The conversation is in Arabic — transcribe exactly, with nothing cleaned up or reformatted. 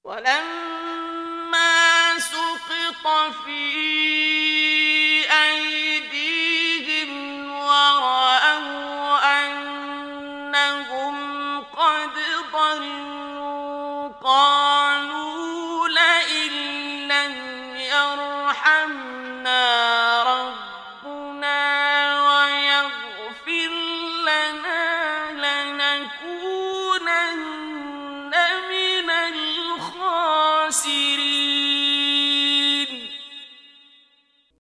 ولما سقط في أيديهم ورأوا أنهم قد ضلوا قالوا لئن لم يرحمنا ربنا ويغفر لنا لنكونن من الخاسرين